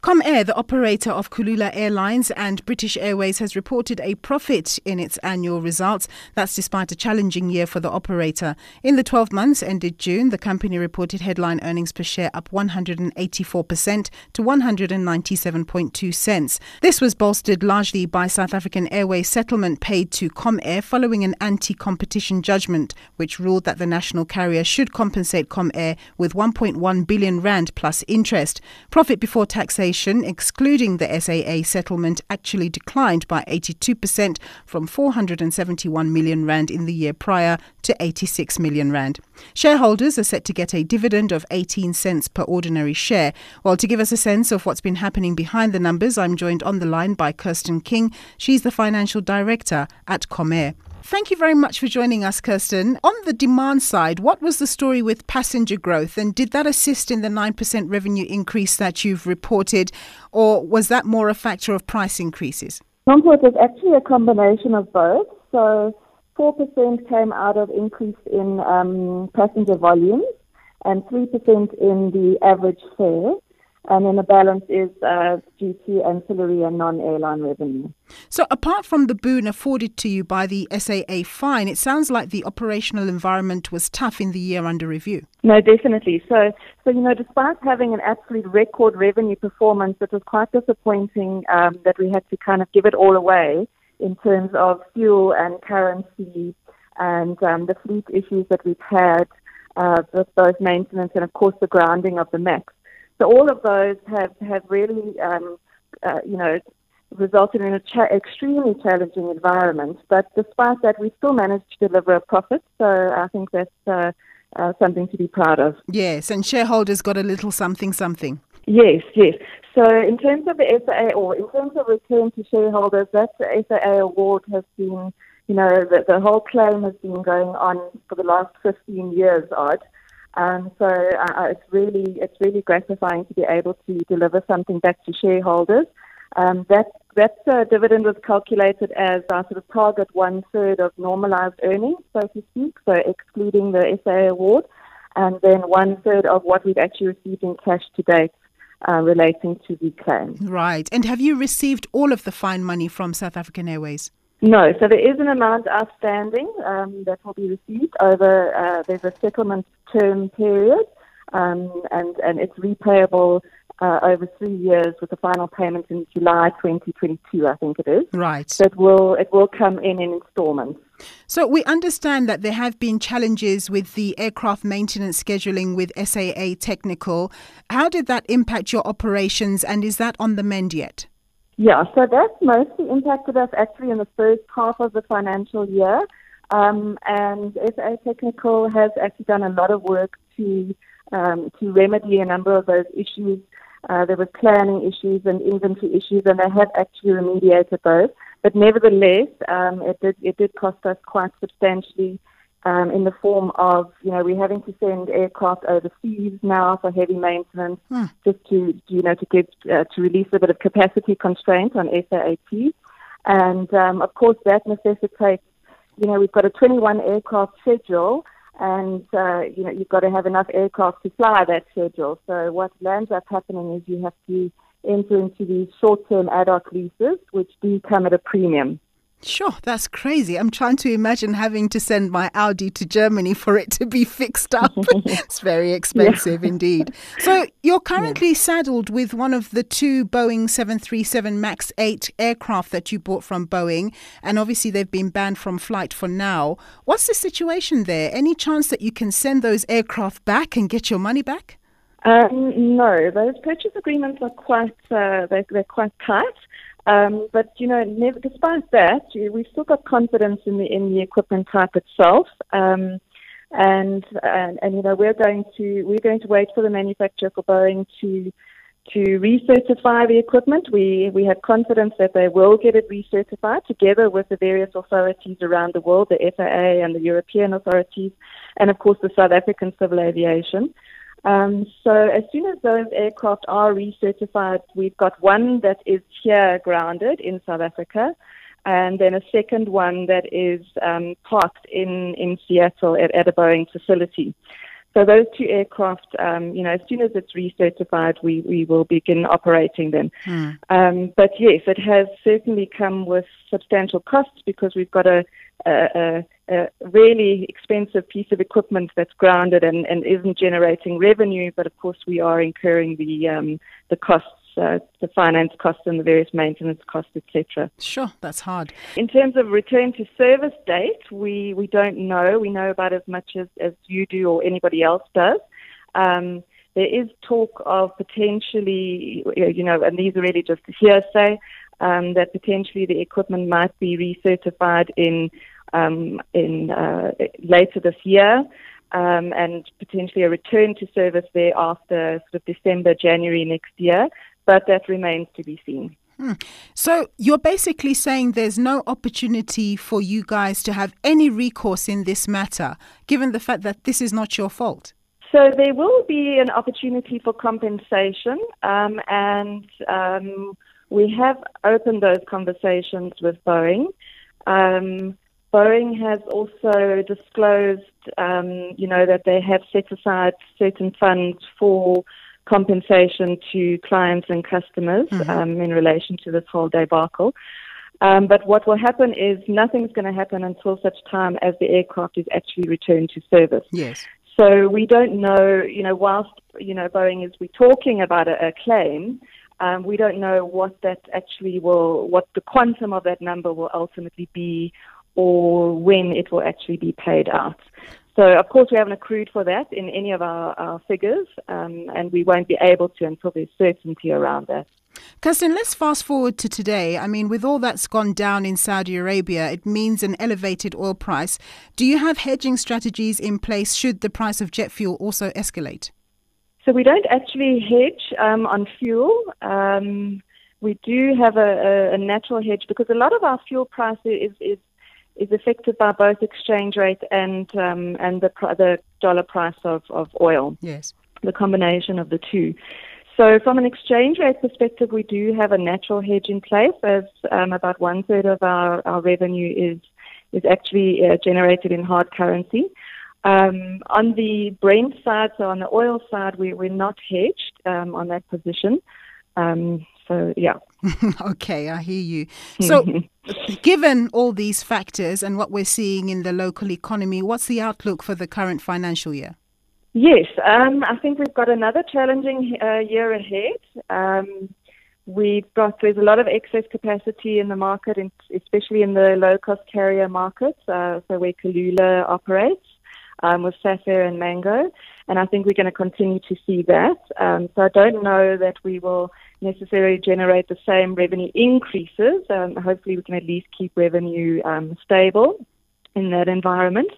Comair, the operator of Kulula Airlines and British Airways, has reported a profit in its annual results. That's despite a challenging year for the operator. In the 12 months ended June, the company reported headline earnings per share up 184% to 197.2 cents. This was bolstered largely by South African Airways settlement paid to Comair following an anti-competition judgment, which ruled that the national carrier should compensate Comair with 1.1 billion rand plus interest. Profit before taxation, excluding the SAA settlement, actually declined by 82% from 471 million rand in the year prior to 86 million rand. Shareholders are set to get a dividend of 18 cents per ordinary share. Well, to give us a sense of what's been happening behind the numbers, I'm joined on the line by Kirsten King. She's the financial director at Comair. Thank you very much for joining us, Kirsten. On the demand side, what was the story with passenger growth, and did that assist in the 9% revenue increase that you've reported, or was that more a factor of price increases? It was actually a combination of both. So 4% came out of increase in passenger volumes and 3% in the average fare. And then the balance is due to ancillary and non-airline revenue. So apart from the boon afforded to you by the SAA fine, it sounds like the operational environment was tough in the year under review. No, definitely. So despite having an absolute record revenue performance, it was quite disappointing that we had to kind of give it all away in terms of fuel and currency and the fleet issues that we've had with both maintenance and, of course, the grounding of the MAX. So all of those have really, resulted in an extremely challenging environment. But despite that, we still managed to deliver a profit. So I think that's something to be proud of. Yes, and shareholders got a little something. Yes. So in terms of the SAA, or in terms of return to shareholders, that SAA award has been, the whole claim has been going on for the last 15 years odd. It's really gratifying to be able to deliver something back to shareholders. That dividend was calculated as our sort of target 1/3 of normalized earnings, so to speak, so excluding the SAA award, and then 1/3 of what we've actually received in cash to date relating to the claim. Right. And have you received all of the fine money from South African Airways? No, so there is an amount outstanding that will be received over, there's a settlement term period, and it's repayable over 3 years with the final payment in July 2022, I think it is. Right. So it will come in installments. So we understand that there have been challenges with the aircraft maintenance scheduling with SAA Technical. How did that impact your operations, and is that on the mend yet? Yeah, so that's mostly impacted us actually in the first half of the financial year. And SAA Technical has actually done a lot of work to remedy a number of those issues. There were planning issues and inventory issues, and they have actually remediated those. But nevertheless, it did cost us quite substantially in the form of, we're having to send aircraft overseas now for heavy maintenance, just to release a bit of capacity constraint on SAAT. And of course, that necessitates, we've got a 21 aircraft schedule, and you've got to have enough aircraft to fly that schedule. So what lands up happening is you have to enter into these short-term ad hoc leases, which do come at a premium. Sure, that's crazy. I'm trying to imagine having to send my Audi to Germany for it to be fixed up. It's very expensive indeed. So you're currently saddled with one of the 2 Boeing 737 MAX 8 aircraft that you bought from Boeing, and obviously they've been banned from flight for now. What's the situation there? Any chance that you can send those aircraft back and get your money back? No, those purchase agreements are quite they're quite tight. But despite that, we've still got confidence in the equipment type itself, and we're going to wait for the manufacturer, for Boeing, to recertify the equipment. We have confidence that they will get it recertified together with the various authorities around the world, the FAA and the European authorities, and of course the South African Civil Aviation. So as soon as those aircraft are recertified, we've got one that is here grounded in South Africa, and then a second one that is parked in Seattle at a Boeing facility. So those two aircraft, as soon as it's recertified, we will begin operating them. But yes, it has certainly come with substantial costs because we've got a really expensive piece of equipment that's grounded and isn't generating revenue. But of course, we are incurring the costs. The finance costs and the various maintenance costs, etc. Sure, that's hard. In terms of return to service date, we don't know. We know about as much as you do or anybody else does. There is talk of potentially, and these are really just hearsay, that potentially the equipment might be recertified in later this year. And potentially a return to service thereafter, sort of December, January next year. But that remains to be seen. So you're basically saying there's no opportunity for you guys to have any recourse in this matter, given the fact that this is not your fault? So there will be an opportunity for compensation, and we have opened those conversations with Boeing. Boeing has also disclosed, that they have set aside certain funds for compensation to clients and customers in relation to this whole debacle. But what will happen is nothing's going to happen until such time as the aircraft is actually returned to service. Yes. So we don't know, whilst, Boeing we're talking about a claim, we don't know what the quantum of that number will ultimately be or when it will actually be paid out. So, of course, we haven't accrued for that in any of our figures, and we won't be able to until there's certainty around that. Kirsten, let's fast forward to today. I mean, with all that's gone down in Saudi Arabia, it means an elevated oil price. Do you have hedging strategies in place should the price of jet fuel also escalate? So we don't actually hedge on fuel. We do have a natural hedge because a lot of our fuel price is affected by both exchange rate and the dollar price of oil. Yes, the combination of the two. So from an exchange rate perspective, we do have a natural hedge in place, as about 1/3 of our revenue is actually generated in hard currency. On the Brent side, so on the oil side, we're not hedged on that position. So, yeah. Okay, I hear you. So, given all these factors and what we're seeing in the local economy, what's the outlook for the current financial year? Yes, I think we've got another challenging year ahead. There's a lot of excess capacity in the market, especially in the low-cost carrier markets, so where Kulula operates with Safir and Mango. And I think we're going to continue to see that. So I don't know that we will necessarily generate the same revenue increases. Hopefully we can at least keep revenue stable in that environment.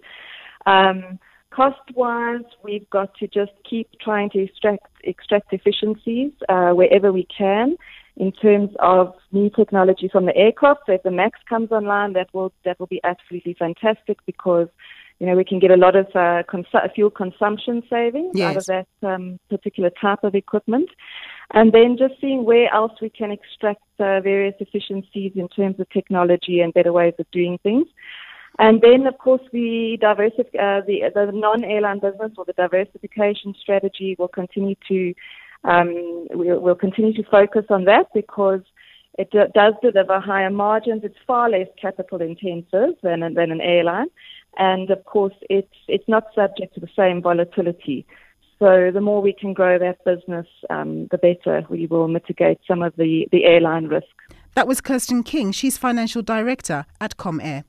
Cost-wise, we've got to just keep trying to extract efficiencies wherever we can in terms of new technology from the aircraft. So if the MAX comes online, that will be absolutely fantastic because we can get a lot of fuel consumption savings out of that particular type of equipment. And then just seeing where else we can extract various efficiencies in terms of technology and better ways of doing things. And then, of course, the non-airline business or the diversification strategy will continue to we'll continue to focus on that because it does deliver higher margins. It's far less capital intensive than an airline. And, of course, it's not subject to the same volatility. So the more we can grow that business, the better we will mitigate some of the airline risk. That was Kirsten King. She's Financial Director at Comair.